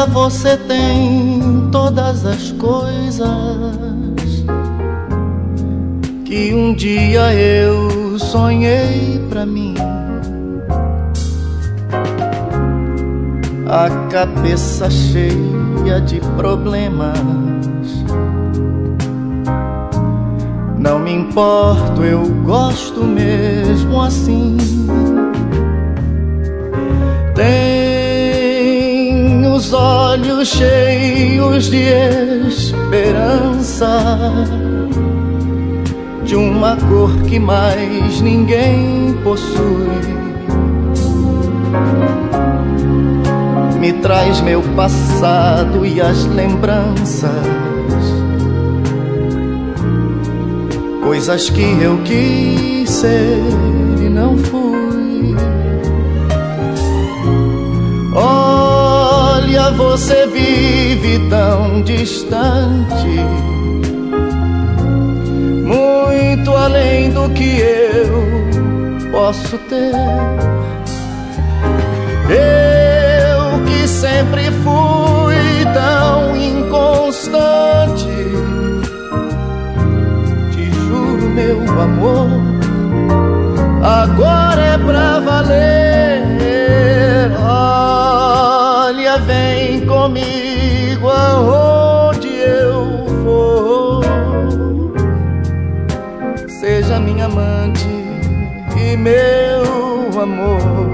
você tem todas as coisas que um dia eu sonhei pra mim. A cabeça cheia de problemas, não me importo, eu gosto mesmo assim. Tem os olhos cheios de esperança, de uma cor que mais ninguém possui. Me traz meu passado e as lembranças, coisas que eu quis ser e não fui. Olha, você vive tão distante, muito além do que eu posso ter. Eu que sempre fui tão inconstante, te juro, meu amor, agora é pra valer. Olha, vem comigo aonde eu for, seja minha amante e meu amor.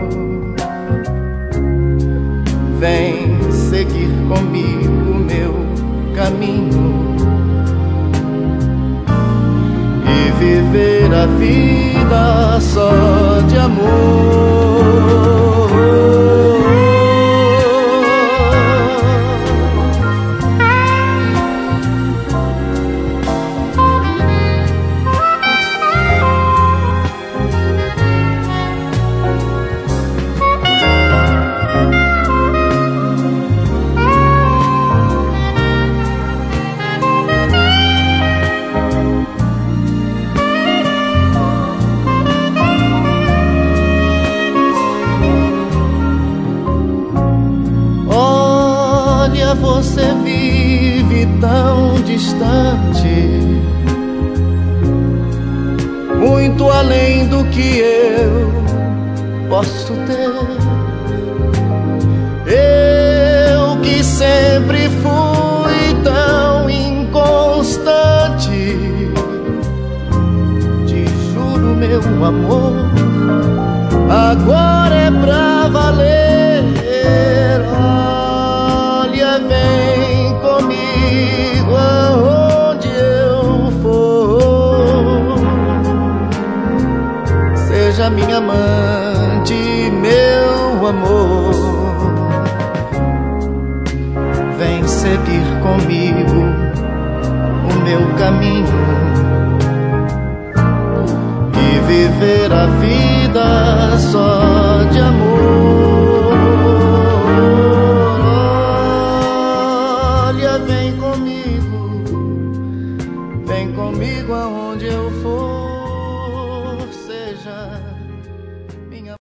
Vem seguir comigo meu caminho e viver a vida só de amor. Você vive tão distante, muito além do que eu posso ter. Eu que sempre fui tão inconstante, te juro, meu amor, agora é pra valer. Vem comigo aonde eu for, seja minha amante, meu amor. Vem seguir comigo o meu caminho e viver a vida